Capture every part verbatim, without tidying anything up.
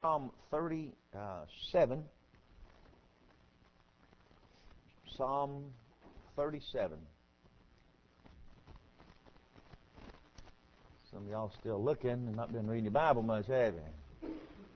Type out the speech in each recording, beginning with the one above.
Psalm thirty-seven. Psalm thirty-seven. Some of y'all still looking and not been reading your Bible much, have you?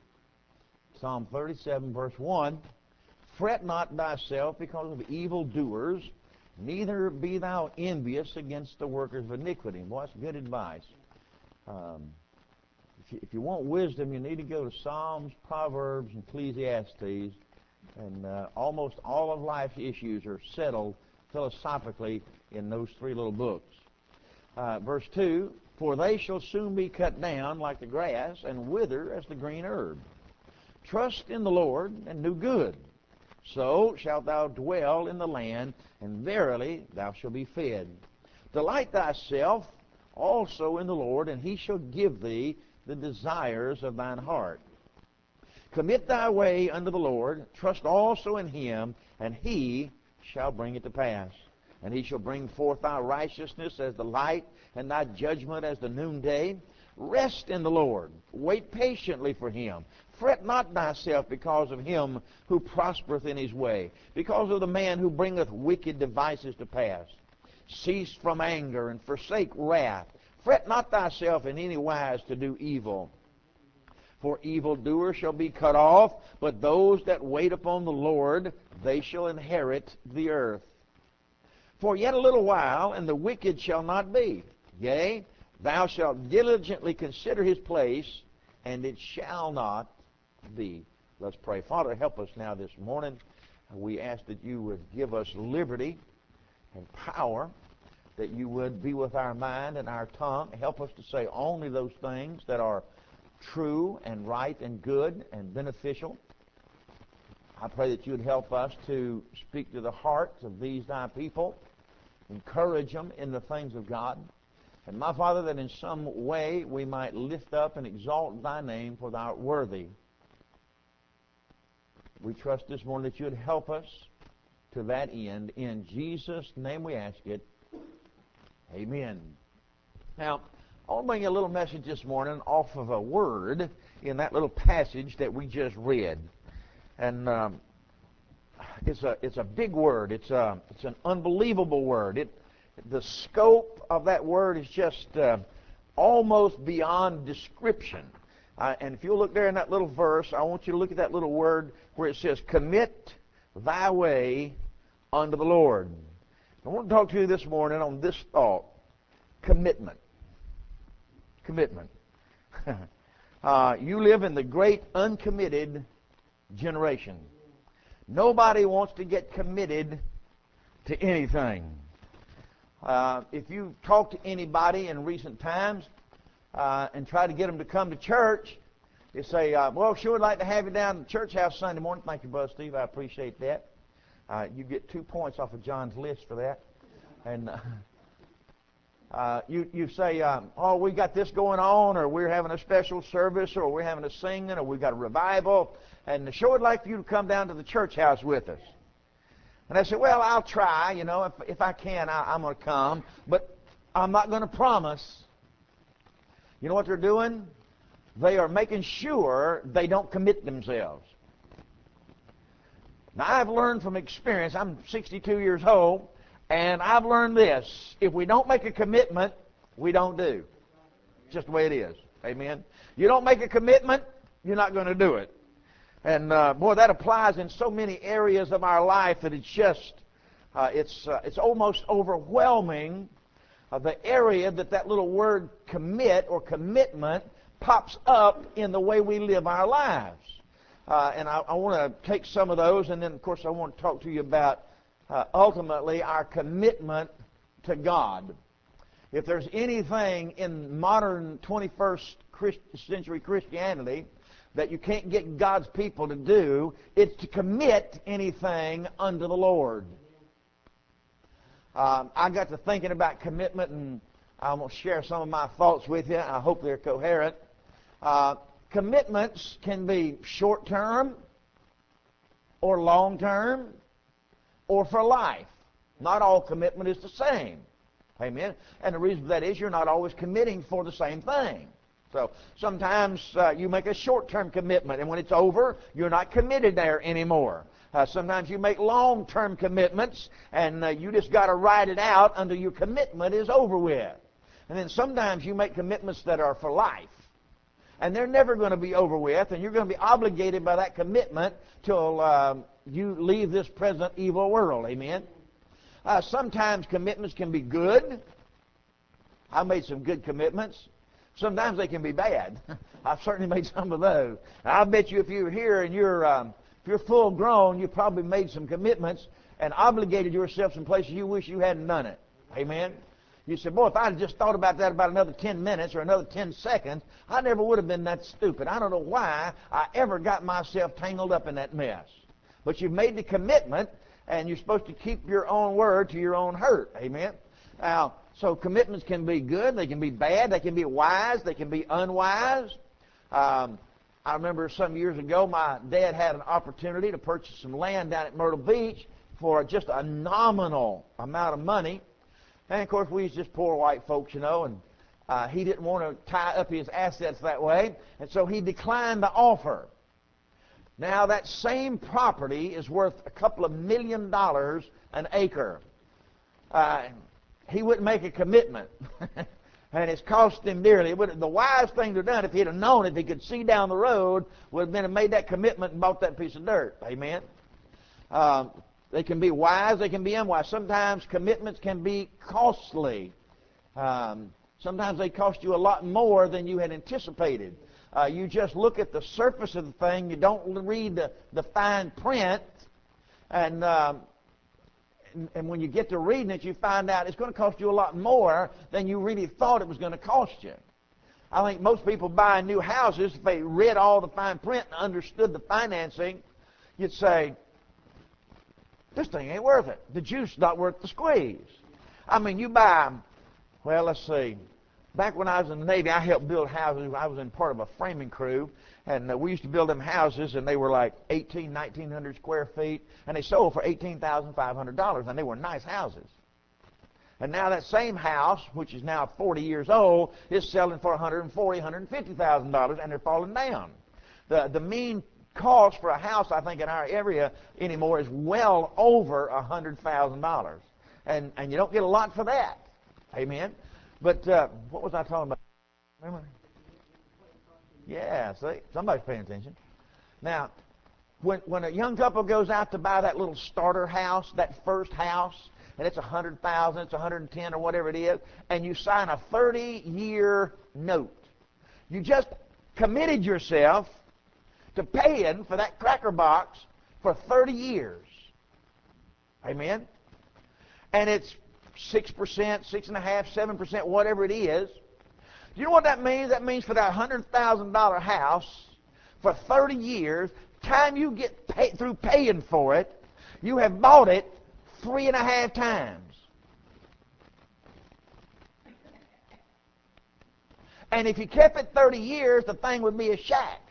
Psalm thirty-seven, verse one. Fret not thyself because of evildoers, neither be thou envious against the workers of iniquity. Boy, that's good advice. Um, if, you, if you want wisdom, you need to go to Psalms, Proverbs, and Ecclesiastes. And uh, almost all of life's issues are settled philosophically in those three little books. Uh, verse two, for they shall soon be cut down like the grass and wither as the green herb. Trust in the Lord and do good. So shalt thou dwell in the land, and verily thou shalt be fed. Delight thyself also in the Lord, and he shall give thee the desires of thine heart. Commit thy way unto the Lord, trust also in him, and he shall bring it to pass. And he shall bring forth thy righteousness as the light, and thy judgment as the noonday. Rest in the Lord, wait patiently for him. Fret not thyself because of him who prospereth in his way, because of the man who bringeth wicked devices to pass. Cease from anger and forsake wrath. Fret not thyself in any wise to do evil. For evildoers shall be cut off, but those that wait upon the Lord, they shall inherit the earth. For yet a little while, and the wicked shall not be. Yea, thou shalt diligently consider his place, and it shall not be. Let's pray. Father, help us now this morning. We ask that you would give us liberty and power, that you would be with our mind and our tongue. Help us to say only those things that are true and right and good and beneficial. I pray that you would help us to speak to the hearts of these thy people, encourage them in the things of God. And my Father, that in some way we might lift up and exalt thy name, for thou art worthy. We trust this morning that you would help us to that end. In Jesus' name we ask it. Amen. Now, I want to bring you a little message this morning off of a word in that little passage that we just read. And um, it's a it's a big word. It's a it's an unbelievable word. It the scope of that word is just uh, almost beyond description. Uh, and if you look there in that little verse, I want you to look at that little word where it says, "Commit thy way unto the Lord." I want to talk to you this morning on this thought: commitment. Commitment. uh, you live in the great uncommitted generation. Nobody wants to get committed to anything. Uh, if you talk to anybody in recent times uh, and try to get them to come to church, they say, uh, well, sure, I'd like to have you down to the church house Sunday morning. Thank you, Brother Steve. I appreciate that. Uh, you get two points off of John's list for that. And uh, uh, you, you say, um, oh, we got this going on, or we're having a special service, or we're having a singing, or we've got a revival, and sure would like for you to come down to the church house with us. And I said, well, I'll try, you know, if, if I can, I, I'm going to come, but I'm not going to promise. You know what they're doing? They are making sure they don't commit themselves. Now, I've learned from experience, I'm sixty-two years old, and I've learned this: if we don't make a commitment, we don't do. It's just the way it is. Amen? You don't make a commitment, you're not going to do it. And uh, boy, that applies in so many areas of our life that it's just, uh, it's uh, it's almost overwhelming uh, the area that that little word commit or commitment pops up in the way we live our lives. Uh, and I, I want to take some of those, and then, of course, I want to talk to you about uh, ultimately our commitment to God. If there's anything in modern twenty-first Christ- century Christianity that you can't get God's people to do, it's to commit anything unto the Lord. Um, I got to thinking about commitment, and I'm going to share some of my thoughts with you. I hope they're coherent. Uh, commitments can be short-term or long-term or for life. Not all commitment is the same. Amen? And the reason for that is you're not always committing for the same thing. So sometimes uh, you make a short-term commitment, and when it's over, you're not committed there anymore. Uh, sometimes you make long-term commitments, and uh, you just got to ride it out until your commitment is over with. And then sometimes you make commitments that are for life, and they're never going to be over with, and you're going to be obligated by that commitment till uh, you leave this present evil world. Amen? Uh, sometimes commitments can be good. I made some good commitments. Sometimes they can be bad. I've certainly made some of those. I bet you if you're here and you're um, if you're full grown, you probably made some commitments and obligated yourself in places you wish you hadn't done it. Amen? You said, boy, if I had just thought about that about another ten minutes or another ten seconds, I never would have been that stupid. I don't know why I ever got myself tangled up in that mess. But you've made the commitment, and you're supposed to keep your own word to your own hurt. Amen? Now, so commitments can be good, they can be bad, they can be wise, they can be unwise. Um, I remember some years ago, my dad had an opportunity to purchase some land down at Myrtle Beach for just a nominal amount of money. And, of course, we was just poor white folks, you know, and uh, he didn't want to tie up his assets that way, and so he declined the offer. Now, that same property is worth a couple of million dollars an acre. Uh, he wouldn't make a commitment, and it's cost him dearly. It would, the wise thing to have done, if he'd have known, if he could see down the road, would have been to made that commitment and bought that piece of dirt. Amen? Um, they can be wise, they can be unwise. Sometimes commitments can be costly. Um, sometimes they cost you a lot more than you had anticipated. Uh, you just look at the surface of the thing, you don't read the, the fine print, and... Um, And, and when you get to reading it, you find out it's going to cost you a lot more than you really thought it was going to cost you. I think most people buying new houses, if they read all the fine print and understood the financing, you'd say, this thing ain't worth it. The juice not worth the squeeze. I mean, you buy, well, let's see. Back when I was in the Navy, I helped build houses. I was in part of a framing crew. And uh, we used to build them houses, and they were like eighteen, nineteen hundred square feet, and they sold for eighteen thousand five hundred dollars, and they were nice houses. And now that same house, which is now forty years old, is selling for one hundred forty thousand dollars, one hundred fifty thousand dollars, and they're falling down. The, the mean cost for a house, I think, in our area anymore is well over one hundred thousand dollars. And, and you don't get a lot for that. Amen? But uh, what was I talking about? Remember? Yeah, see, somebody's paying attention. Now, when when a young couple goes out to buy that little starter house, that first house, and it's a hundred thousand, it's a hundred and ten or whatever it is, and you sign a thirty-year note, you just committed yourself to paying for that cracker box for thirty years. Amen. And it's six percent, six and a half, seven percent, whatever it is. Do you know what that means? That means for that one hundred thousand dollar house, for thirty years, time you get pay, through paying for it, you have bought it three and a half times. And if you kept it thirty years, the thing would be a shack.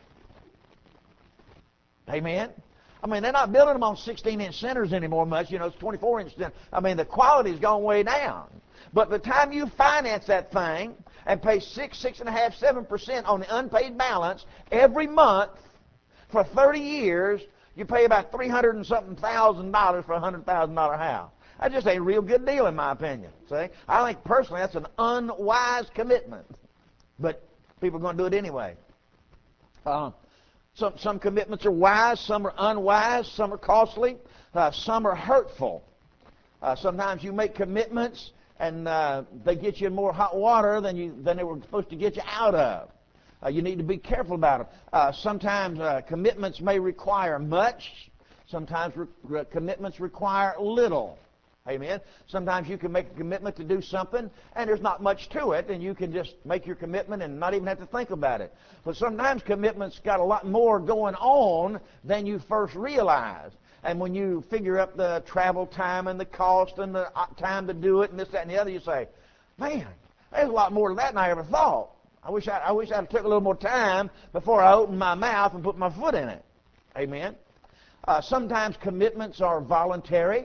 Amen? I mean, they're not building them on sixteen inch centers anymore much. You know, it's twenty-four inch centers. I mean, the quality's gone way down. But the time you finance that thing and pay six, six and a half, seven percent on the unpaid balance every month for thirty years, you pay about three hundred and something thousand dollars for a hundred thousand dollar house. That just ain't a real good deal in my opinion. See, I think personally that's an unwise commitment, but people are going to do it anyway. Uh, some some commitments are wise, some are unwise, some are costly, uh, some are hurtful. Uh, sometimes you make commitments and uh, they get you in more hot water than you than they were supposed to get you out of. Uh, you need to be careful about them. Uh, sometimes uh, commitments may require much. Sometimes re- re- commitments require little. Amen. Sometimes you can make a commitment to do something, and there's not much to it, and you can just make your commitment and not even have to think about it. But sometimes commitments got a lot more going on than you first realized. And when you figure up the travel time and the cost and the time to do it and this, that, and the other, you say, man, there's a lot more to that than I ever thought. I wish I, I wish I'd took a little more time before I opened my mouth and put my foot in it. Amen. Uh, sometimes commitments are voluntary.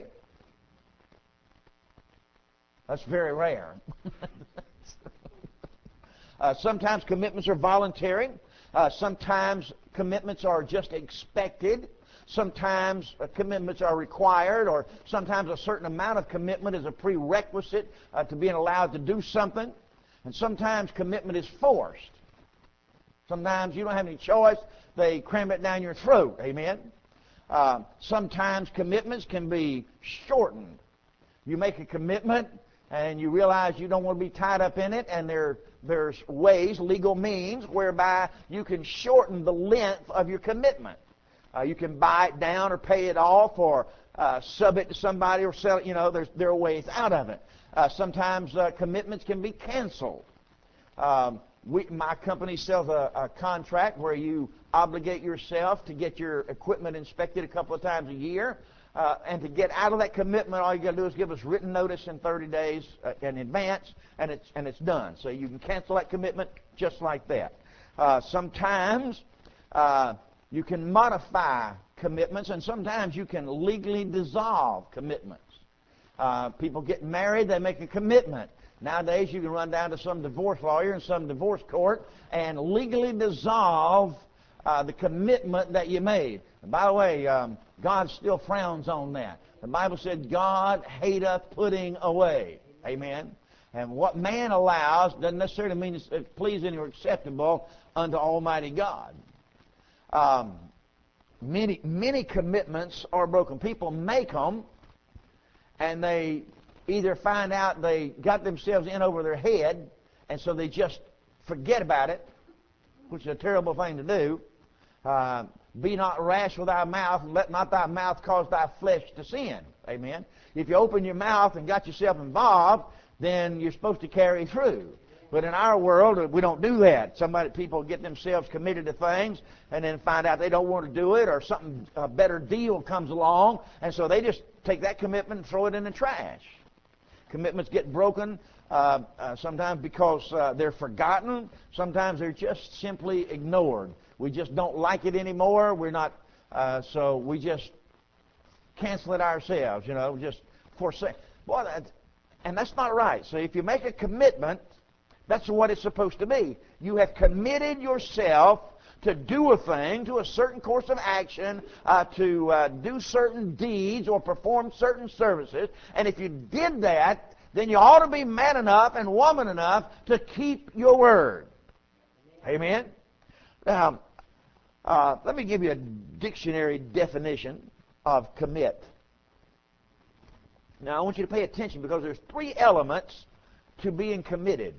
That's very rare. Uh, sometimes commitments are voluntary. Uh, sometimes commitments are just expected. Sometimes uh, commitments are required, or sometimes a certain amount of commitment is a prerequisite uh, to being allowed to do something. And sometimes commitment is forced. Sometimes you don't have any choice. They cram it down your throat. Amen? Uh, sometimes commitments can be shortened. You make a commitment and you realize you don't want to be tied up in it, and there, there's ways, legal means, whereby you can shorten the length of your commitment. Uh, you can buy it down or pay it off, or uh, sub it to somebody, or sell it. You know, there's, there are ways out of it. Uh, sometimes uh, commitments can be canceled. Um, we, my company sells a, a contract where you obligate yourself to get your equipment inspected a couple of times a year. Uh, and to get out of that commitment, all you got to do is give us written notice in thirty days uh, in advance, and it's, and it's done. So you can cancel that commitment just like that. Uh, sometimes uh, you can modify commitments, and sometimes you can legally dissolve commitments. Uh, people get married, they make a commitment. Nowadays, you can run down to some divorce lawyer in some divorce court and legally dissolve uh, the commitment that you made. And by the way, um, God still frowns on that. The Bible said, God hateth putting away. Amen. And what man allows doesn't necessarily mean it's pleasing or acceptable unto Almighty God. Um, many, many commitments are broken. People make them, and they either find out they got themselves in over their head, and so they just forget about it, which is a terrible thing to do. Uh, be not rash with thy mouth, and let not thy mouth cause thy flesh to sin. Amen. If you open your mouth and got yourself involved, then you're supposed to carry through. But in our world, we don't do that. Somebody, people get themselves committed to things and then find out they don't want to do it, or something, a better deal comes along, and so they just take that commitment and throw it in the trash. Commitments get broken uh, uh, sometimes because uh, they're forgotten. Sometimes they're just simply ignored. We just don't like it anymore. We're not, uh, so we just cancel it ourselves, you know, just forsake. Boy, that, and that's not right. So if you make a commitment, that's what it's supposed to be. You have committed yourself to do a thing, to a certain course of action, uh, to uh, do certain deeds or perform certain services. And if you did that, then you ought to be man enough and woman enough to keep your word. Amen? Now, uh, let me give you a dictionary definition of commit. Now, I want you to pay attention, because there's three elements to being committed.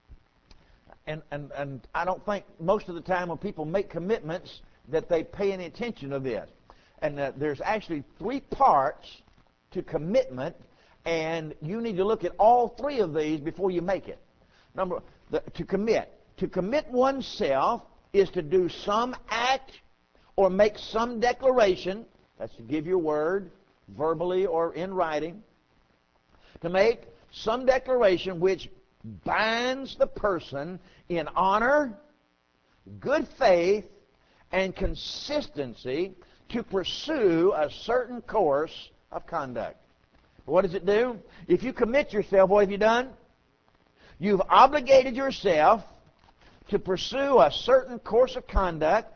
And, and, and I don't think most of the time when people make commitments that they pay any attention to this. And uh, there's actually three parts to commitment, and you need to look at all three of these before you make it. Number, the, to commit. To commit oneself is to do some act or make some declaration. That's to give your word, verbally or in writing. To make some declaration which binds the person in honor, good faith, and consistency to pursue a certain course of conduct. What does it do? If you commit yourself, what have you done? You've obligated yourself to pursue a certain course of conduct.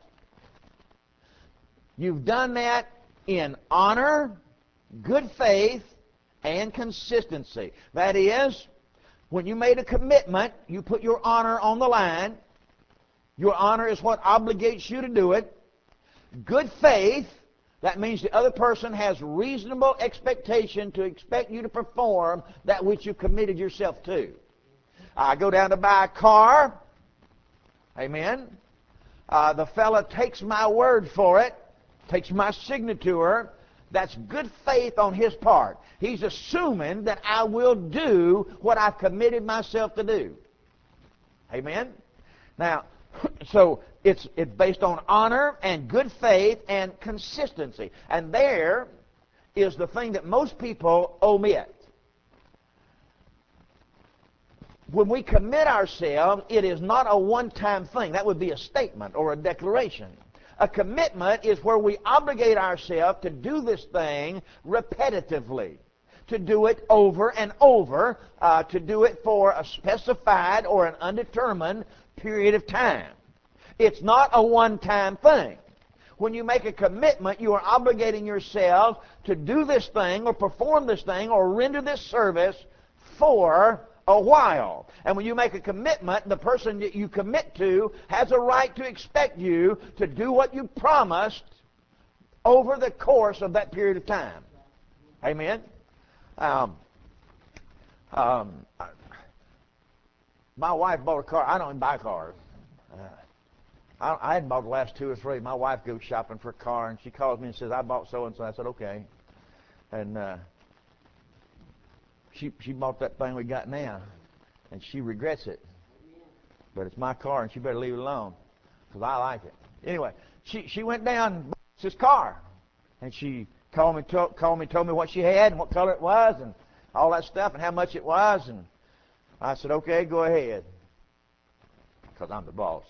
You've done that in honor, good faith, and consistency. That is, when you made a commitment, you put your honor on the line. Your honor is what obligates you to do it. Good faith, that means the other person has reasonable expectation to expect you to perform that which you committed yourself to. I go down to buy a car. Amen. Uh, the fella takes my word for it, takes my signature. That's good faith on his part. He's assuming that I will do what I've committed myself to do. Amen? Now, so it's, it's based on honor and good faith and consistency. And there is the thing that most people omit. When we commit ourselves, it is not a one-time thing. That would be a statement or a declaration. A commitment is where we obligate ourselves to do this thing repetitively, to do it over and over, uh, to do it for a specified or an undetermined period of time. It's not a one-time thing. When you make a commitment, you are obligating yourself to do this thing or perform this thing or render this service for a while. And when you make a commitment, the person that you commit to has a right to expect you to do what you promised over the course of that period of time. Amen? Um, um, my wife bought a car. I don't even buy cars. Uh, I, I hadn't bought the last two or three. My wife goes shopping for a car, and she calls me and says, I bought so-and-so. I said, okay. And uh, she, she bought that thing we got now, and she regrets it. But it's my car, and she better leave it alone, because I like it. Anyway, she, she went down and bought this car, and she called me, to, called me, told me what she had and what color it was and all that stuff and how much it was. And I said, okay, go ahead, because I'm the boss.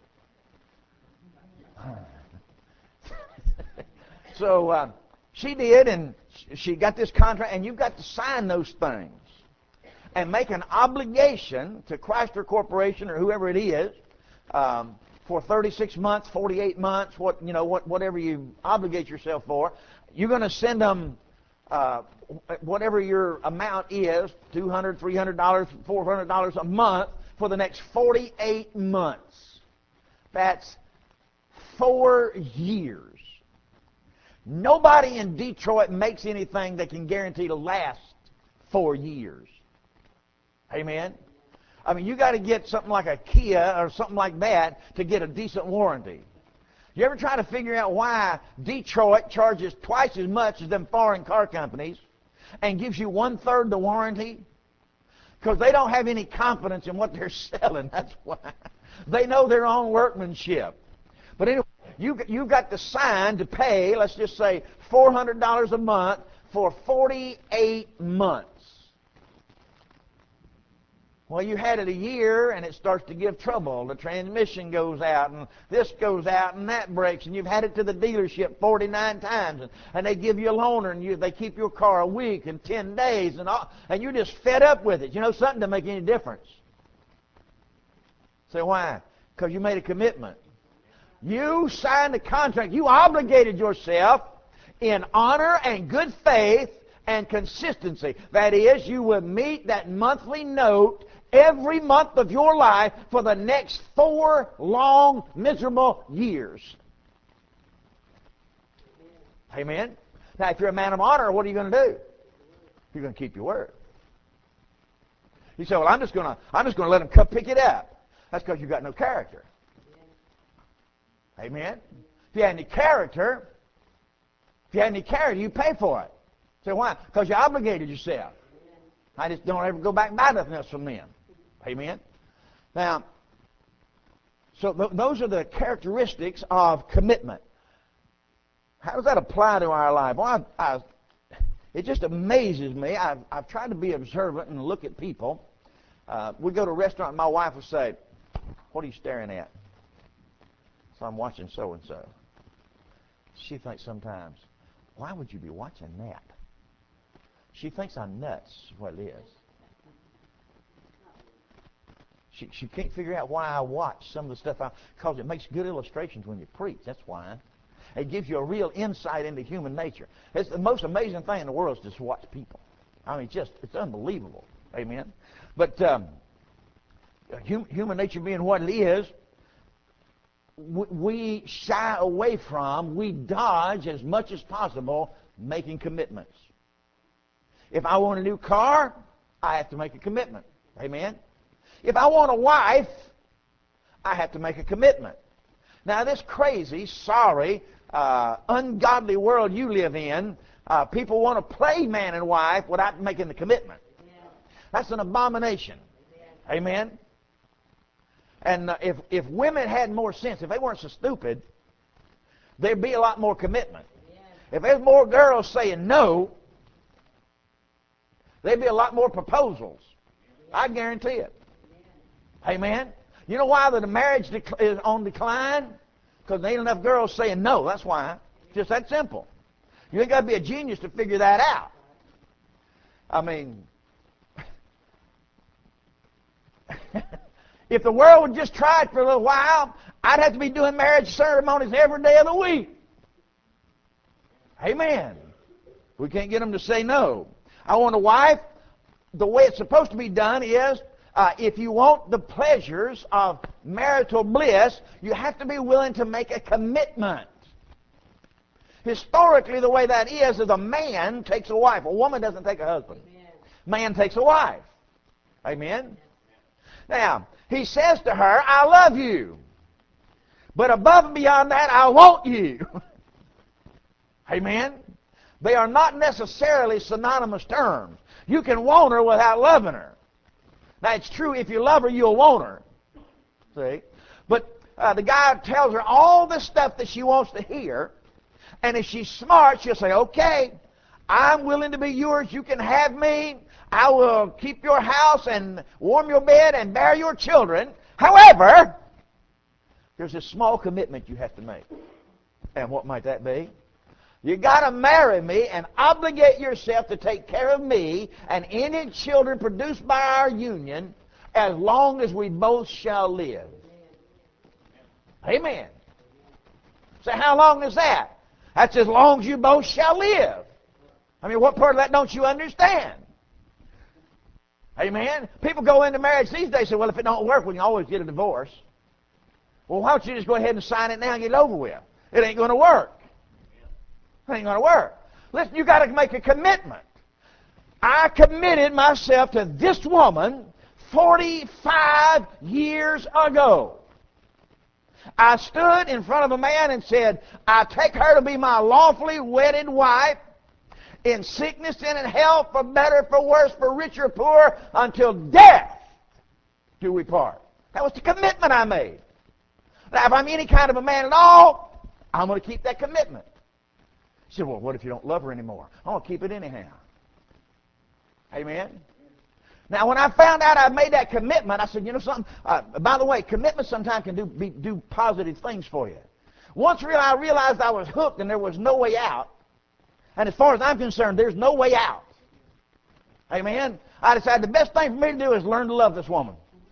So uh, she did, and she got this contract, and you've got to sign those things and make an obligation to Chrysler Corporation or whoever it is um, for thirty-six months, forty-eight months, what you know, what whatever you obligate yourself for. You're going to send them uh, whatever your amount is, two hundred dollars, three hundred dollars, four hundred dollars a month for the next forty-eight months. That's four years. Nobody in Detroit makes anything that can guarantee to last four years. Amen? I mean, you got to get something like a Kia or something like that to get a decent warranty. You ever try to figure out why Detroit charges twice as much as them foreign car companies and gives you one-third the warranty? Because they don't have any confidence in what they're selling. That's why. They know their own workmanship. But anyway, you, you've got to sign to pay, let's just say, four hundred dollars a month for forty-eight months. Well, you had it a year, and it starts to give trouble. The transmission goes out, and this goes out, and that breaks, and you've had it to the dealership forty-nine times, and, and they give you a loaner, and you, they keep your car a week and ten days, and all, and you're just fed up with it. You know, something doesn't make any difference. Say, why? Because you made a commitment. You signed a contract. You obligated yourself in honor and good faith and consistency. That is, you will meet that monthly note every month of your life for the next four long, miserable years. Amen? Now, if you're a man of honor, what are you going to do? You're going to keep your word. You say, well, I'm just going to I'm just going to let them come pick it up. That's because you've got no character. Amen? If you had any character, if you had any character, you pay for it. Say, why? Because you obligated yourself. I just don't ever go back and buy nothing else from them. Amen? Now, so th- those are the characteristics of commitment. How does that apply to our life? Well, I, I, it just amazes me. I've, I've tried to be observant and look at people. Uh, we go to a restaurant, and my wife will say, what are you staring at? So I'm watching so-and-so. She thinks sometimes, why would you be watching that? She thinks I'm nuts, is what it is. She, she can't figure out why I watch some of the stuff, because it makes good illustrations when you preach. That's why. It gives you a real insight into human nature. It's the most amazing thing in the world is just to watch people. I mean, just it's unbelievable. Amen? But um, hum, human nature being what it is, we shy away from, we dodge as much as possible making commitments. If I want a new car, I have to make a commitment. Amen? If I want a wife, I have to make a commitment. Now, this crazy, sorry, uh, ungodly world you live in, uh, people want to play man and wife without making the commitment. That's an abomination. Amen? And uh, if, if women had more sense, if they weren't so stupid, there'd be a lot more commitment. Yeah. If there's more girls saying no, there'd be a lot more proposals. Yeah. I guarantee it. Yeah. Amen? You know why the marriage dec- is on decline? Because there ain't enough girls saying no. That's why. Just that simple. You ain't got to be a genius to figure that out. I mean, if the world would just try it for a little while, I'd have to be doing marriage ceremonies every day of the week. Amen. We can't get them to say no. I want a wife, the way it's supposed to be done is, uh, if you want the pleasures of marital bliss, you have to be willing to make a commitment. Historically, the way that is, is a man takes a wife. A woman doesn't take a husband. Amen. Man takes a wife. Amen? Now, he says to her, I love you. But above and beyond that, I want you. Amen? They are not necessarily synonymous terms. You can want her without loving her. Now, it's true, if you love her, you'll want her. See? But uh, the guy tells her all the stuff that she wants to hear, and if she's smart, she'll say, okay, I'm willing to be yours. You can have me. I will keep your house and warm your bed and bear your children. However, there's a small commitment you have to make. And what might that be? You got to marry me and obligate yourself to take care of me and any children produced by our union as long as we both shall live. Amen. So how long is that? That's as long as you both shall live. I mean, what part of that don't you understand? Amen. People go into marriage these days and say, well, if it don't work, we can always get a divorce. Well, why don't you just go ahead and sign it now and get it over with? It ain't going to work. It ain't going to work. Listen, you got to make a commitment. I committed myself to this woman forty-five years ago. I stood in front of a man and said, I take her to be my lawfully wedded wife in sickness and in health, for better, for worse, for rich or poor, until death do we part. That was the commitment I made. Now, if I'm any kind of a man at all, I'm going to keep that commitment. He said, well, what if you don't love her anymore? I'm going to keep it anyhow. Amen? Now, when I found out I made that commitment, I said, you know something? Uh, by the way, commitment sometimes can do, be, do positive things for you. Once I realized I was hooked and there was no way out, and as far as I'm concerned, there's no way out. Amen? I decided the best thing for me to do is learn to love this woman.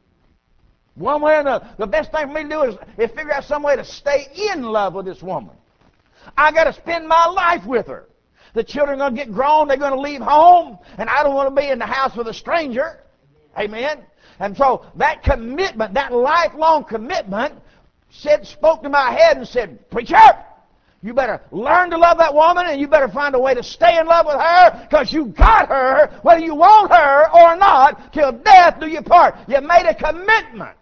One way or another. The best thing for me to do is, is figure out some way to stay in love with this woman. I got to spend my life with her. The children are going to get grown. They're going to leave home. And I don't want to be in the house with a stranger. Amen? And so that commitment, that lifelong commitment, said, spoke to my head and said, preacher, you better learn to love that woman, and you better find a way to stay in love with her, because you got her, whether you want her or not, till death do you part. You made a commitment.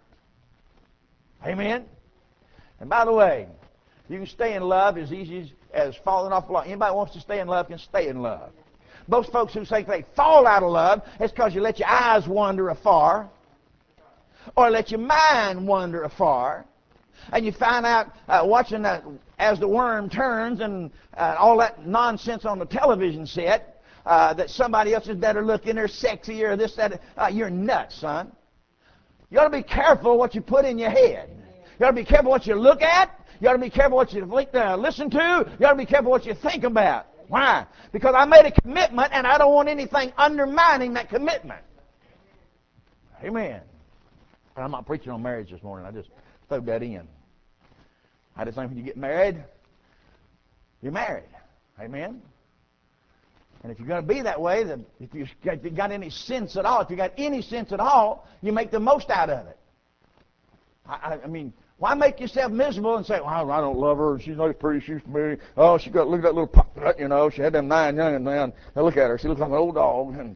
Amen? And by the way, you can stay in love as easy as falling off a log. Anybody who wants to stay in love can stay in love. Most folks who say they fall out of love, it's because you let your eyes wander afar, or let your mind wander afar, and you find out uh, watching that as the worm turns and uh, all that nonsense on the television set uh, that somebody else is better looking or sexier or this, that. Uh, you're nuts, son. You ought to be careful what you put in your head. You ought to be careful what you look at. You ought to be careful what you uh, listen to. You ought to be careful what you think about. Why? Because I made a commitment, and I don't want anything undermining that commitment. Amen. I'm not preaching on marriage this morning. I just throw that in. I just think when you get married, you're married. Amen? And if you're going to be that way, then if you've got, if you've got any sense at all, if you've got any sense at all, you make the most out of it. I, I, I mean, why make yourself miserable and say, well, I don't love her, she's not as pretty as she used to be. Oh, she got, look at that little pop, you know, she had them nine young and then, now look at her, she looks like an old dog. And,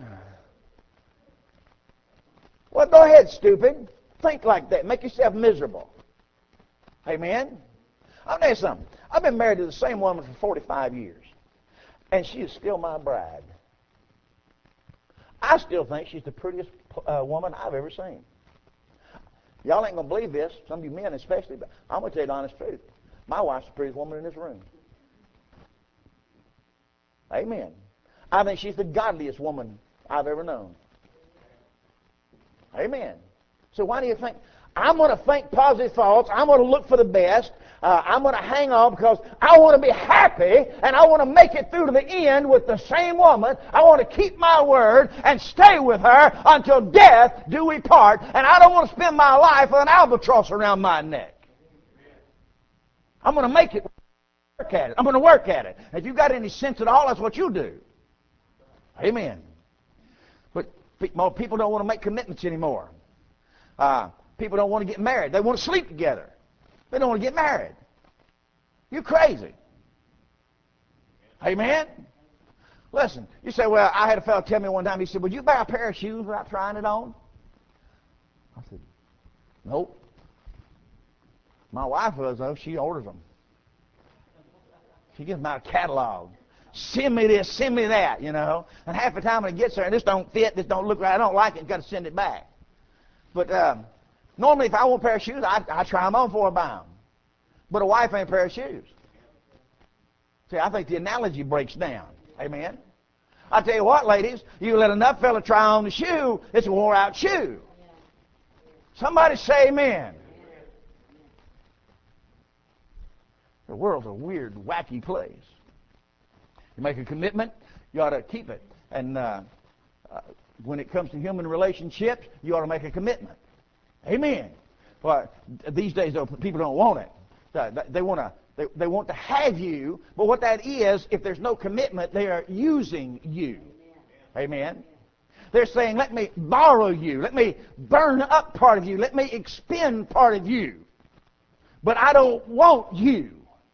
well, go ahead, stupid. Think like that. Make yourself miserable. Amen? I'll tell you something. I've been married to the same woman for forty-five years, and she is still my bride. I still think she's the prettiest uh, woman I've ever seen. Y'all ain't going to believe this, some of you men especially, but I'm going to tell you the honest truth. My wife's the prettiest woman in this room. Amen. I think she's the godliest woman I've ever known. Amen. So why do you think? I'm going to think positive thoughts. I'm going to look for the best. Uh, I'm going to hang on because I want to be happy and I want to make it through to the end with the same woman. I want to keep my word and stay with her until death do we part. And I don't want to spend my life with an albatross around my neck. I'm going to make it work at it. I'm going to work at it. If you've got any sense at all, that's what you do. Amen. But people don't want to make commitments anymore. Uh, people don't want to get married. They want to sleep together. They don't want to get married. You're crazy. Amen? Listen, you say, well, I had a fellow tell me one time, he said, would you buy a pair of shoes without trying it on? I said, nope. My wife does, though. She orders them. She gives them out a catalog. Send me this, send me that, you know. And half the time when it gets there, and this don't fit, this don't look right, I don't like it, got to send it back. But um, normally if I want a pair of shoes, I, I try them on before I buy them. But a wife ain't a pair of shoes. See, I think the analogy breaks down. Amen? I tell you what, ladies, you let enough fella try on the shoe, it's a wore-out shoe. Somebody say amen. The world's a weird, wacky place. You make a commitment, you ought to keep it. And uh, uh, when it comes to human relationships, you ought to make a commitment. Amen. Well, these days, though, people don't want it. They want to they, they want to have you, but what that is, if there's no commitment, they are using you. Amen. They're saying, let me borrow you. Let me burn up part of you. Let me expend part of you. But I don't want you.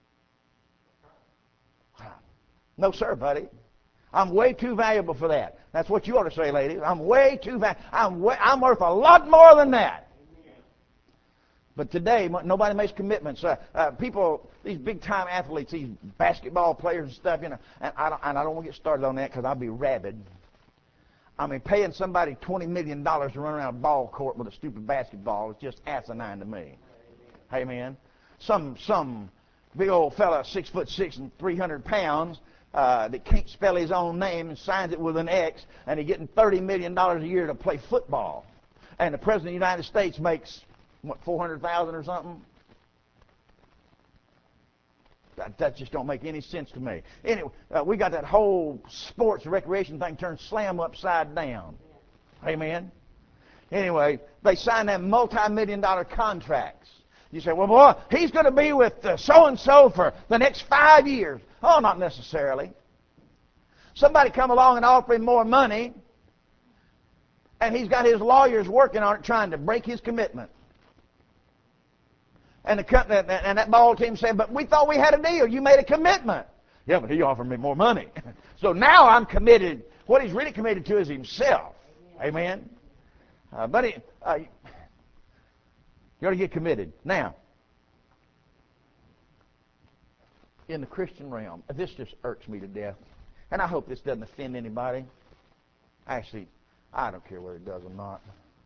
No, sir, buddy. I'm way too valuable for that. That's what you ought to say, ladies. I'm way too valuable. I'm, way, I'm worth a lot more than that. But today, nobody makes commitments. Uh, uh, people, these big-time athletes, these basketball players and stuff, you know, and I don't, and I don't want to get started on that because I'll be rabid. I mean, paying somebody twenty million dollars to run around a ball court with a stupid basketball is just asinine to me. Amen. Some some big old fella, six foot six and three hundred pounds, uh, that can't spell his own name and signs it with an X, and he's getting thirty million dollars a year to play football. And the President of the United States makes, what, four hundred thousand dollars or something? That, that just don't make any sense to me. Anyway, uh, we got that whole sports recreation thing turned slam upside down. Amen? Anyway, they signed them multi-million dollar contracts. You say, well, boy, he's going to be with uh, so-and-so for the next five years. Oh, not necessarily. Somebody come along and offer him more money, and he's got his lawyers working on it trying to break his commitment. And the company, and that ball team said, but we thought we had a deal. You made a commitment. Yeah, but he offered me more money. So now I'm committed. What he's really committed to is himself. Amen? Uh, but he, uh, you ought to get committed. Now, in the Christian realm, this just irks me to death. And I hope this doesn't offend anybody. Actually, I don't care whether it does or not.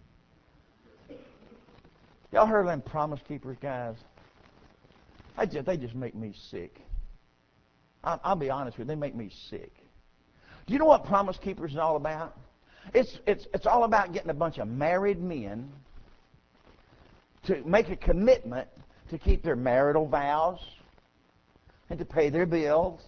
Y'all heard of them Promise Keepers guys? They just, they just make me sick. I'll, I'll be honest with you, they make me sick. Do you know what Promise Keepers is all about? It's, it's, it's all about getting a bunch of married men to make a commitment to keep their marital vows and to pay their bills.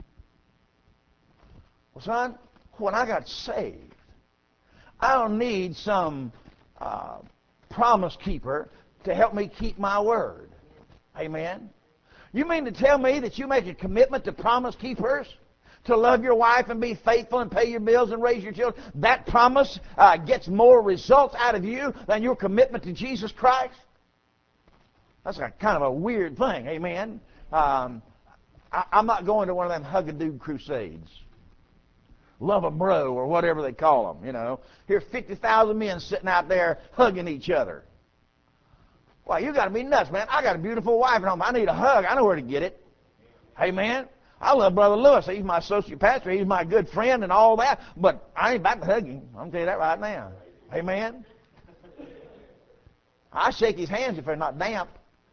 Well, son, when I got saved, I don't need some uh, promise keeper to help me keep my word. Amen? You mean to tell me that you make a commitment to promise keepers to love your wife and be faithful and pay your bills and raise your children? That promise uh, gets more results out of you than your commitment to Jesus Christ? That's a kind of a weird thing. Amen? Um, I, I'm not going to one of them hug-a-dude crusades. Love a bro, or whatever they call them, you know. Here's fifty thousand men sitting out there hugging each other. Why, you got to be nuts, man. I got a beautiful wife at home. I need a hug. I know where to get it. Amen. I love Brother Lewis. He's my associate pastor. He's my good friend and all that. But I ain't about to hug him. I'm going to tell you that right now. Amen. I shake his hands if they're not damp.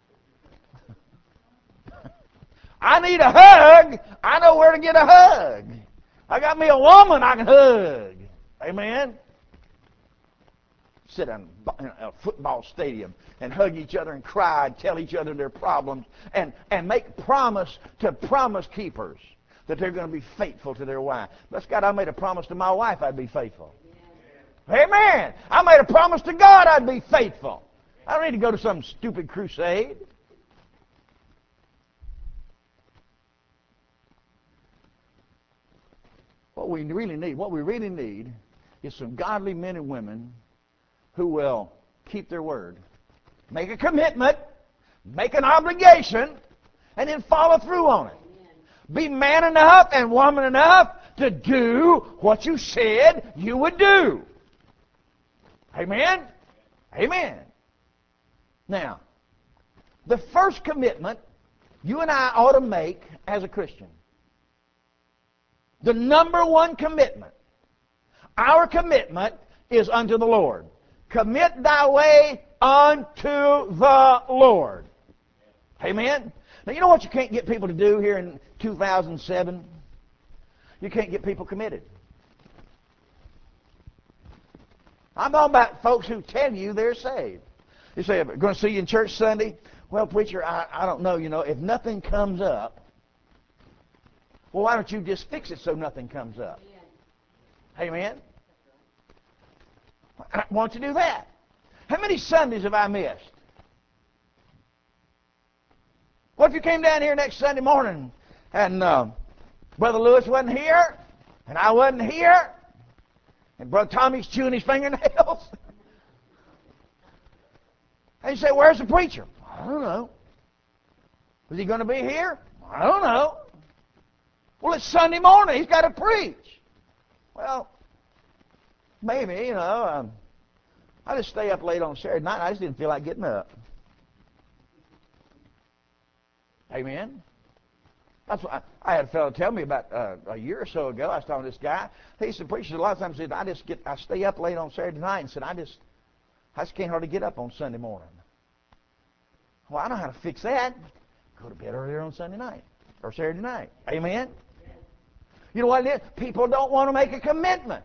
I need a hug. I know where to get a hug. I got me a woman I can hug. Amen. sit in a football stadium and hug each other and cry and tell each other their problems and, and make promise to promise keepers that they're going to be faithful to their wife. Bless God, I made a promise to my wife I'd be faithful. Amen. Amen. I made a promise to God I'd be faithful. I don't need to go to some stupid crusade. What we really need, what we really need is some godly men and women who will keep their word, make a commitment, make an obligation, and then follow through on it. Be man enough and woman enough to do what you said you would do. Amen? Amen. Now, the first commitment you and I ought to make as a Christian, the number one commitment, our commitment is unto the Lord. Commit thy way unto the Lord. Amen? Now, you know what you can't get people to do here in two thousand seven? You can't get people committed. I'm talking about folks who tell you they're saved. You say, I'm going to see you in church Sunday. Well, preacher, I, I don't know, you know, if nothing comes up, well, why don't you just fix it so nothing comes up? Amen? Why don't you do that? How many Sundays have I missed? What if you came down here next Sunday morning and uh, Brother Lewis wasn't here, and I wasn't here, and Brother Tommy's chewing his fingernails? And you say, where's the preacher? I don't know. Is he going to be here? I don't know. Well, it's Sunday morning. He's got to preach. Well, maybe, you know, um, I just stay up late on Saturday night. I just didn't feel like getting up. Amen? That's what I, I had a fellow tell me about uh, a year or so ago. I was talking to this guy. He said, preacher, a lot of times said, I just get, I stay up late on Saturday night, and said, I just, I just can't hardly get up on Sunday morning. Well, I know how to fix that. Go to bed earlier on Sunday night or Saturday night. Amen? You know what it is? People don't want to make a commitment.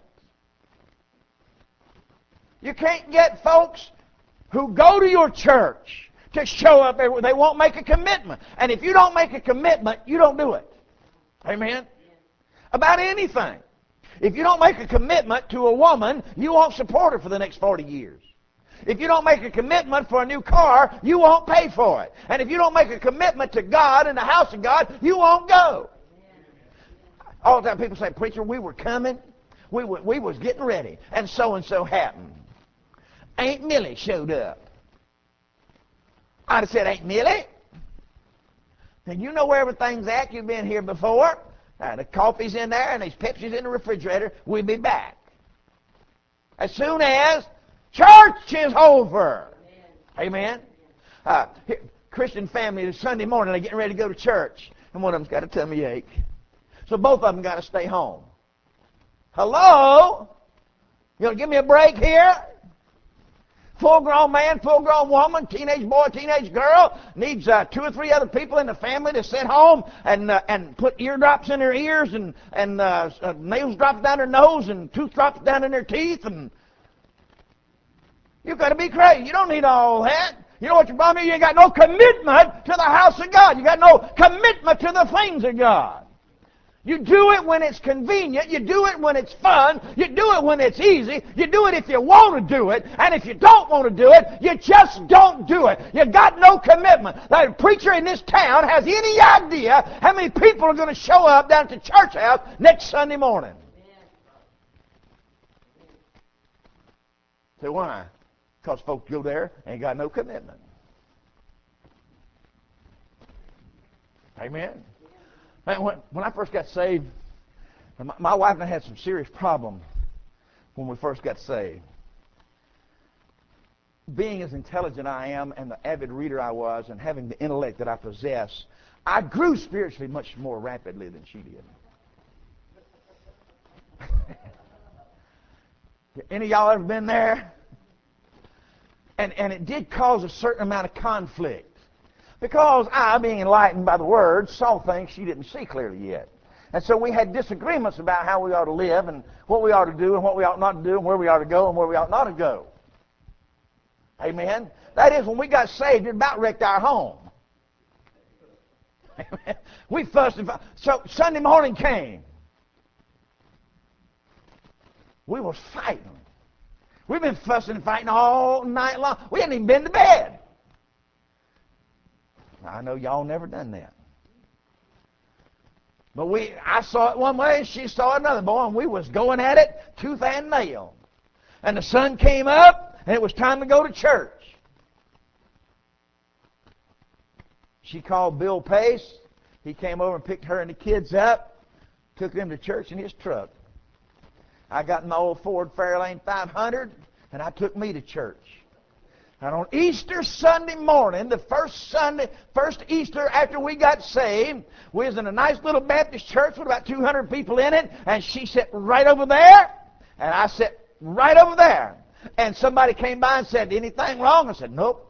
You can't get folks who go to your church to show up everywhere. They won't make a commitment. And if you don't make a commitment, you don't do it. Amen? About anything. If you don't make a commitment to a woman, you won't support her for the next forty years. If you don't make a commitment for a new car, you won't pay for it. And if you don't make a commitment to God and the house of God, you won't go. All the time people say, preacher, we were coming. We, were, we was getting ready. And so-and-so happened. Aunt Millie showed up. I'd have said, Aunt Millie? And you know where everything's at. You've been here before. Uh, the coffee's in there and there's Pepsi's in the refrigerator. We'll be back. As soon as church is over. Amen? Uh, here, Christian family this Sunday morning, they're getting ready to go to church. And one of them's got a tummy ache. So both of them got to stay home. Hello? You want to give me a break here? Full-grown man, full-grown woman, teenage boy, teenage girl needs uh, two or three other people in the family to sit home and uh, and put eardrops in their ears and and uh, uh, nails drops down their nose and tooth drops down in their teeth. And you've got to be crazy. You don't need all that. You know what your problem is? You ain't got no commitment to the house of God. You got no commitment to the things of God. You do it when it's convenient. You do it when it's fun. You do it when it's easy. You do it if you want to do it. And if you don't want to do it, you just don't do it. You got no commitment. The preacher in this town has any idea how many people are going to show up down at the church house next Sunday morning. Say, why? Because folks go there and ain't got no commitment. Amen? Man, when, when I first got saved, my, my wife and I had some serious problems when we first got saved. Being as intelligent I am and the avid reader I was and having the intellect that I possess, I grew spiritually much more rapidly than she did. Any of y'all ever been there? And, and it did cause a certain amount of conflict. Because I, being enlightened by the Word, saw things she didn't see clearly yet. And so we had disagreements about how we ought to live and what we ought to do and what we ought not to do and where we ought to go and where we ought not to go. Amen. That is, when we got saved, it about wrecked our home. Amen. We fussed and fussed. So Sunday morning came. We were fighting. We've been fussing and fighting all night long. We hadn't even been to bed. I know y'all never done that. But we, I saw it one way, and she saw it another, boy, and we was going at it tooth and nail. And the sun came up, and it was time to go to church. She called Bill Pace. He came over and picked her and the kids up, took them to church in his truck. I got in my old Ford Fairlane five hundred, and I took me to church. And on Easter Sunday morning, the first Sunday, first Easter after we got saved, we was in a nice little Baptist church with about two hundred people in it, and she sat right over there, and I sat right over there. And somebody came by and said, anything wrong? I said, nope.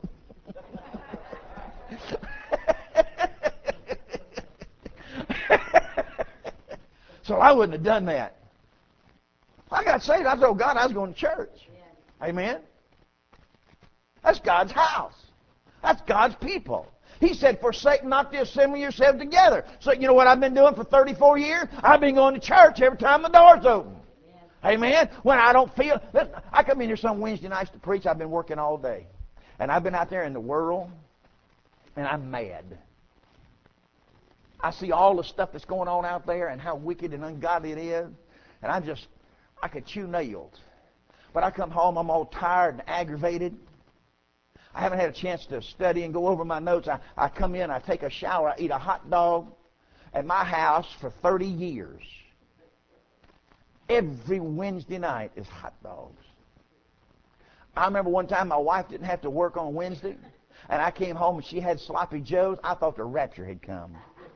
So I wouldn't have done that. I got saved. I told God I was going to church. Yeah. Amen. That's God's house. That's God's people. He said, forsake not the assembly yourselves together. So you know what I've been doing for thirty-four years? I've been going to church every time the door's open. Yeah. Amen. When I don't feel... Listen, I come in here some Wednesday nights to preach. I've been working all day. And I've been out there in the world, and I'm mad. I see all the stuff that's going on out there and how wicked and ungodly it is. And I just, I could chew nails. But I come home, I'm all tired and aggravated. I haven't had a chance to study and go over my notes. I, I come in, I take a shower, I eat a hot dog at my house for thirty years. Every Wednesday night is hot dogs. I remember one time my wife didn't have to work on Wednesday, and I came home and she had sloppy joes. I thought the rapture had come.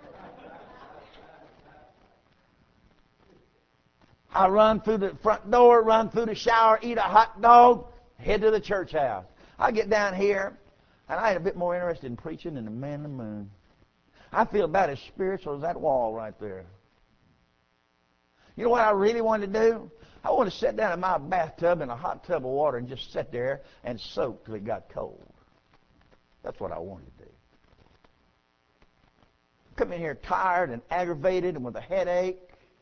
I run through the front door, run through the shower, eat a hot dog, head to the church house. I get down here, and I ain't a bit more interested in preaching than the man in the moon. I feel about as spiritual as that wall right there. You know what I really wanted to do? I want to sit down in my bathtub in a hot tub of water and just sit there and soak till it got cold. That's what I wanted to do. Come in here tired and aggravated and with a headache.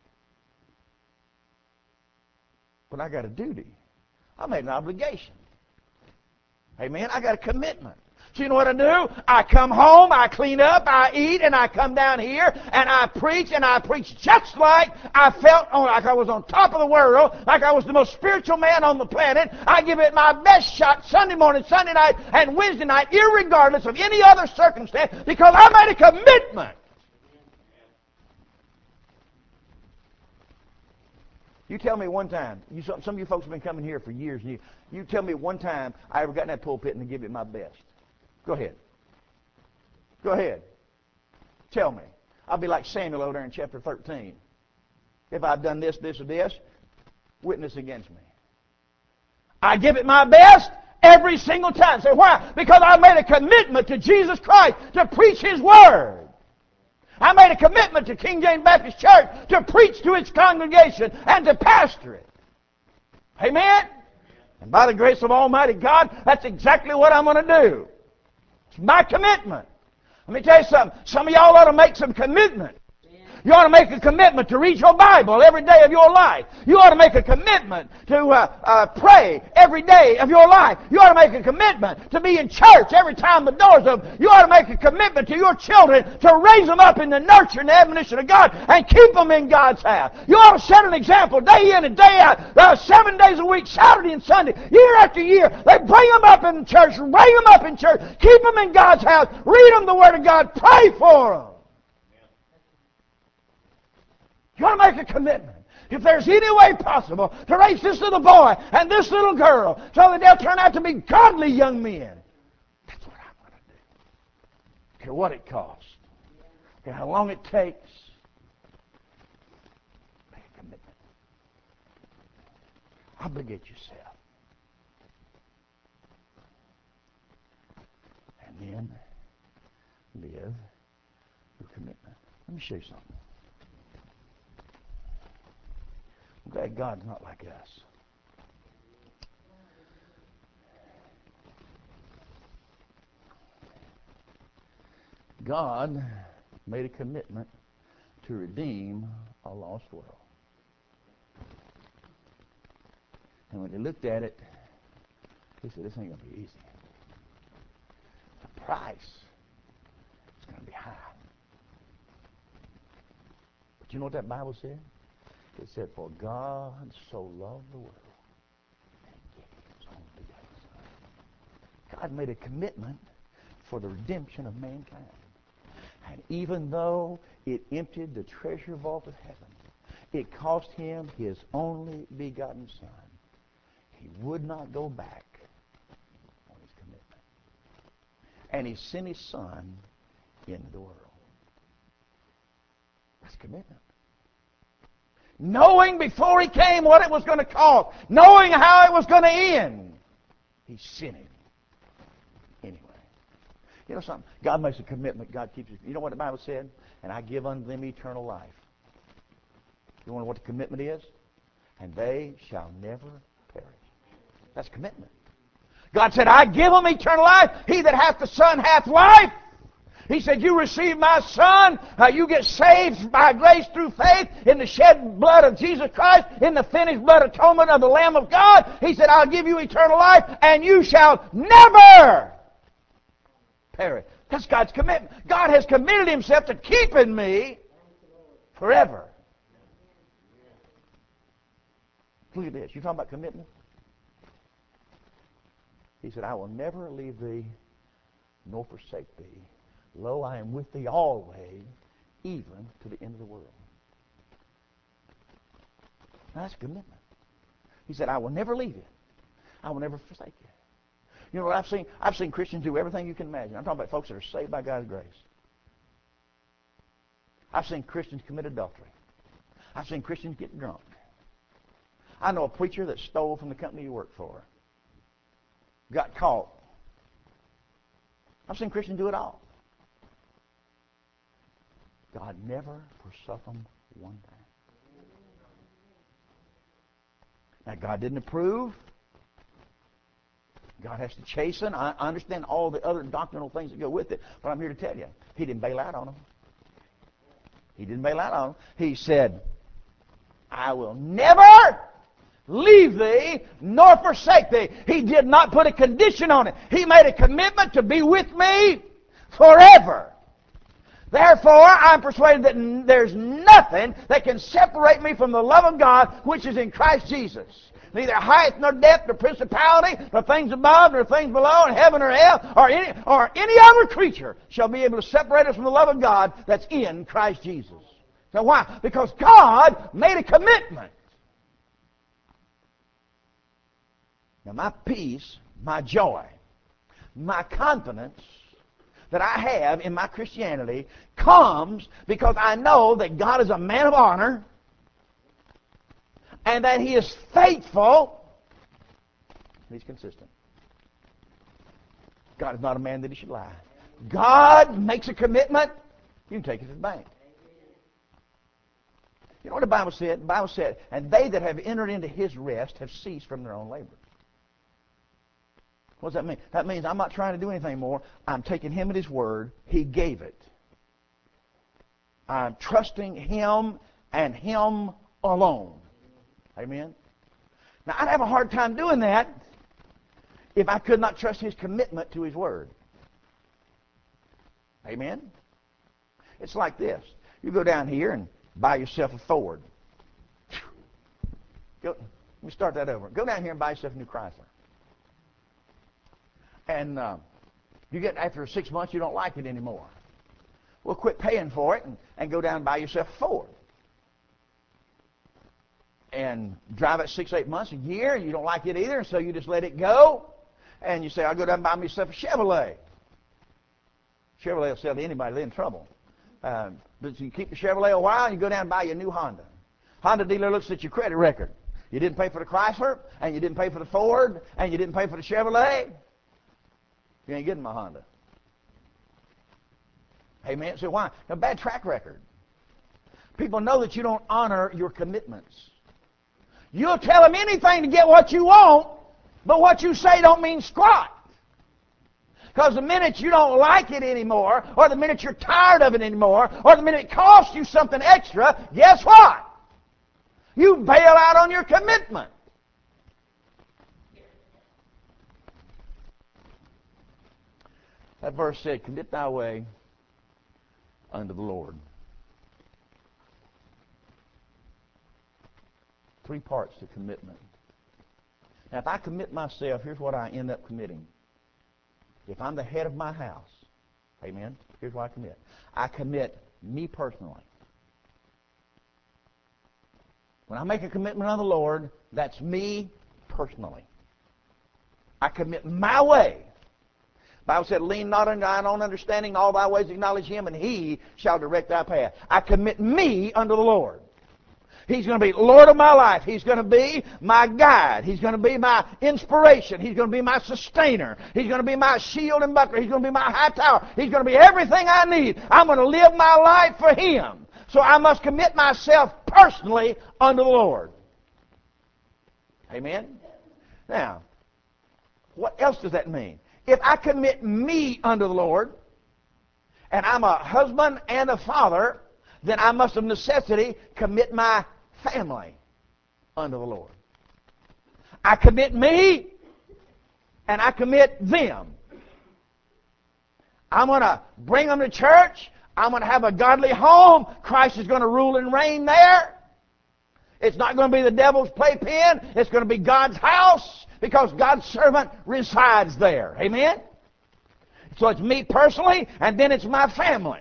But I got a duty. I made an obligation. Amen. I got a commitment. So you know what I do? I come home, I clean up, I eat, and I come down here, and I preach, and I preach just like I felt on, like I was on top of the world, like I was the most spiritual man on the planet. I give it my best shot Sunday morning, Sunday night, and Wednesday night, irregardless of any other circumstance, because I made a commitment. You tell me one time, you, some of you folks have been coming here for years, and you, you tell me one time I ever got in that pulpit and give it my best. Go ahead. Go ahead. Tell me. I'll be like Samuel over there in chapter thirteen. If I've done this, this, or this, witness against me. I give it my best every single time. Say, why? Because I made a commitment to Jesus Christ to preach His Word. I made a commitment to King James Baptist Church to preach to its congregation and to pastor it. Amen? And by the grace of Almighty God, that's exactly what I'm going to do. It's my commitment. Let me tell you something. Some of y'all ought to make some commitment. You ought to make a commitment to read your Bible every day of your life. You ought to make a commitment to uh, uh, pray every day of your life. You ought to make a commitment to be in church every time the door's open. You ought to make a commitment to your children to raise them up in the nurture and the admonition of God and keep them in God's house. You ought to set an example day in and day out, uh, seven days a week, Saturday and Sunday, year after year. They bring them up in church, bring them up in church, keep them in God's house, read them the Word of God, pray for them. You ought to make a commitment. If there's any way possible to raise this little boy and this little girl so that they'll turn out to be godly young men, that's what I'm going to do. I don't care what it costs. I don't care how long it takes. Make a commitment. Obligate yourself. And then live your commitment. Let me show you something. I'm glad God's not like us. God made a commitment to redeem a lost world. And when he looked at it, he said, this ain't going to be easy. The price is going to be high. But you know what that Bible said? It said, for God so loved the world that he gave his only begotten Son. God made a commitment for the redemption of mankind. And even though it emptied the treasure vault of heaven, it cost him his only begotten Son, he would not go back on his commitment. And he sent his Son into the world. That's commitment. Knowing before he came what it was going to cost, knowing how it was going to end, he sent him anyway. You know something? God makes a commitment. God keeps it. You know what the Bible said? And I give unto them eternal life. You want to know what the commitment is? And they shall never perish. That's commitment. God said, I give them eternal life. He that hath the Son hath life. He said, you receive my Son. Uh, you get saved by grace through faith in the shed blood of Jesus Christ, in the finished blood atonement of the Lamb of God. He said, I'll give you eternal life, and you shall never perish. That's God's commitment. God has committed himself to keeping me forever. Look at this. You talking about commitment? He said, I will never leave thee nor forsake thee. Lo, I am with thee always, even to the end of the world. Now, that's commitment. He said, I will never leave you. I will never forsake you. You know what I've seen? I've seen Christians do everything you can imagine. I'm talking about folks that are saved by God's grace. I've seen Christians commit adultery. I've seen Christians get drunk. I know a preacher that stole from the company he worked for. Got caught. I've seen Christians do it all. God never forsook them one time. Now, God didn't approve. God has to chasten. I understand all the other doctrinal things that go with it, but I'm here to tell you, he didn't bail out on them. He didn't bail out on them. He said, I will never leave thee nor forsake thee. He did not put a condition on it. He made a commitment to be with me forever. Therefore, I'm persuaded that n- there's nothing that can separate me from the love of God which is in Christ Jesus. Neither height nor depth nor principality nor things above nor things below in heaven or hell or any, or any other creature shall be able to separate us from the love of God that's in Christ Jesus. So why? Because God made a commitment. Now my peace, my joy, my confidence that I have in my Christianity comes because I know that God is a man of honor and that he is faithful. He's consistent. God is not a man that he should lie. God makes a commitment, you can take it to the bank. You know what the Bible said? The Bible said, and they that have entered into his rest have ceased from their own labor. What does that mean? That means I'm not trying to do anything more. I'm taking him at his word. He gave it. I'm trusting him and him alone. Amen? Now, I'd have a hard time doing that if I could not trust his commitment to his word. Amen? It's like this. You go down here and buy yourself a Ford. Go, let me start that over. Go down here and buy yourself a new Chrysler. And uh, you get, after six months, you don't like it anymore. Well, quit paying for it and, and go down and buy yourself a Ford. And drive it six, eight months, a year, and you don't like it either, and so you just let it go. And you say, I'll go down and buy myself a Chevrolet. Chevrolet will sell to anybody, they're in trouble. Um, but you keep the Chevrolet a while, and you go down and buy you a new Honda. Honda dealer looks at your credit record. You didn't pay for the Chrysler, and you didn't pay for the Ford, and you didn't pay for the Chevrolet. You ain't getting my Honda. Amen. So why? A bad track record. People know that you don't honor your commitments. You'll tell them anything to get what you want, but what you say don't mean squat. Because the minute you don't like it anymore, or the minute you're tired of it anymore, or the minute it costs you something extra, guess what? You bail out on your commitment. That verse said, commit thy way unto the Lord. Three parts to commitment. Now, if I commit myself, here's what I end up committing. If I'm the head of my house, amen, here's what I commit. I commit me personally. When I make a commitment on the Lord, that's me personally. I commit my way. The Bible said, lean not unto thine own understanding, in all thy ways acknowledge Him, and He shall direct thy path. I commit me unto the Lord. He's going to be Lord of my life. He's going to be my guide. He's going to be my inspiration. He's going to be my sustainer. He's going to be my shield and buckler. He's going to be my high tower. He's going to be everything I need. I'm going to live my life for Him. So I must commit myself personally unto the Lord. Amen? Now, what else does that mean? If I commit me unto the Lord, and I'm a husband and a father, then I must of necessity commit my family unto the Lord. I commit me, and I commit them. I'm going to bring them to church. I'm going to have a godly home. Christ is going to rule and reign there. It's not going to be the devil's playpen. It's going to be God's house because God's servant resides there. Amen? So it's me personally, and then it's my family.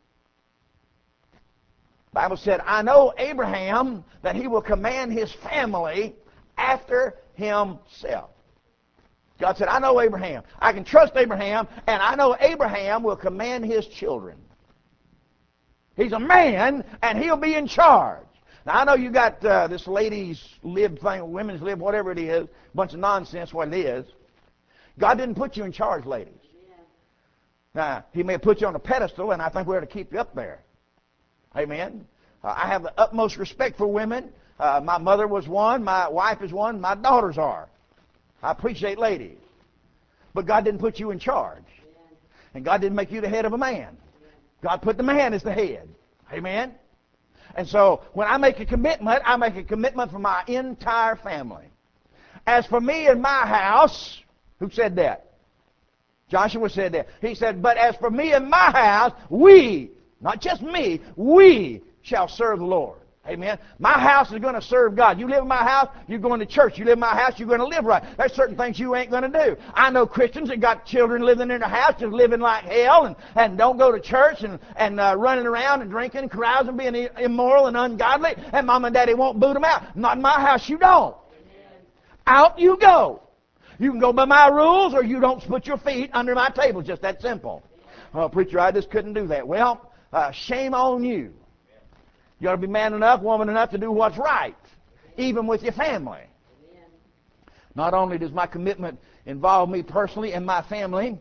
The Bible said, I know Abraham that he will command his family after himself. God said, I know Abraham. I can trust Abraham, and I know Abraham will command his children. He's a man, and he'll be in charge. Now, I know you got uh, this ladies' lib thing, women's lib, whatever it is, a bunch of nonsense, what it is. God didn't put you in charge, ladies. Now, He may have put you on a pedestal, and I think we ought to keep you up there. Amen. Uh, I have the utmost respect for women. Uh, my mother was one. My wife is one. My daughters are. I appreciate ladies. But God didn't put you in charge. And God didn't make you the head of a man. God put the man as the head. Amen. And so when I make a commitment, I make a commitment for my entire family. As for me and my house, who said that? Joshua said that. He said, but as for me and my house, we, not just me, we shall serve the Lord. Amen. My house is going to serve God. You live in my house, you're going to church. You live in my house, you're going to live right. There's certain things you ain't going to do. I know Christians that got children living in their house just living like hell and, and don't go to church and, and uh, running around and drinking and carousing, being immoral and ungodly, and mom and daddy won't boot them out. Not in my house, you don't. Amen. Out you go. You can go by my rules, or you don't put your feet under my table. Just that simple. Well, preacher, I just couldn't do that. Well, uh, shame on you. You ought to be man enough, woman enough to do what's right, even with your family. Not only does my commitment involve me personally and my family,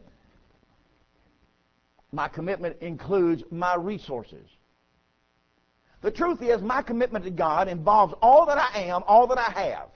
my commitment includes my resources. The truth is, my commitment to God involves all that I am, all that I have.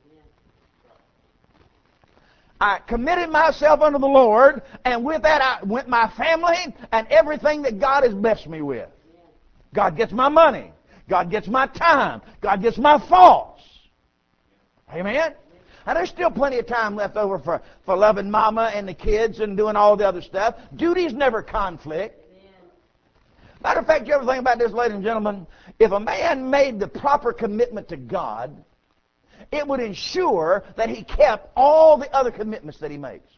I committed myself unto the Lord, and with that I went my family and everything that God has blessed me with. God gets my money. God gets my time. God gets my thoughts. Amen? And there's still plenty of time left over for, for loving mama and the kids and doing all the other stuff. Duties never conflict. Matter of fact, you ever think about this, ladies and gentlemen? If a man made the proper commitment to God, it would ensure that he kept all the other commitments that he makes.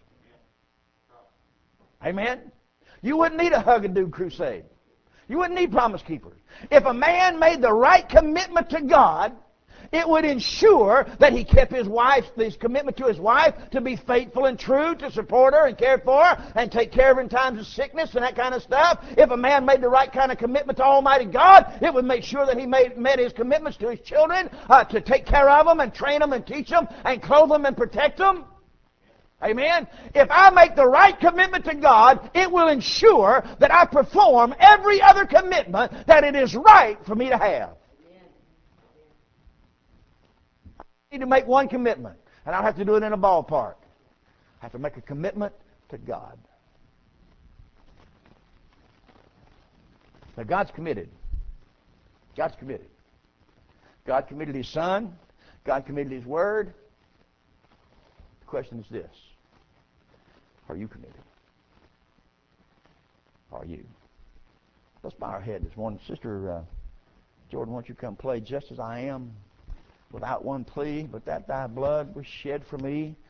Amen? You wouldn't need a hug-a-do crusade. You wouldn't need Promise Keepers. If a man made the right commitment to God, it would ensure that he kept his wife, his commitment to his wife, to be faithful and true, to support her and care for her, and take care of her in times of sickness and that kind of stuff. If a man made the right kind of commitment to Almighty God, it would make sure that he made, met his commitments to his children, uh, to take care of them and train them and teach them and clothe them and protect them. Amen? If I make the right commitment to God, it will ensure that I perform every other commitment that it is right for me to have. I need to make one commitment, and I don't have to do it in a ballpark. I have to make a commitment to God. Now, God's committed. God's committed. God committed His Son. God committed His Word. The question is this: are you committed? Are you? Let's bow our head this morning. Sister uh, Jordan, won't you come play Just As I Am, without one plea, but that thy blood was shed for me,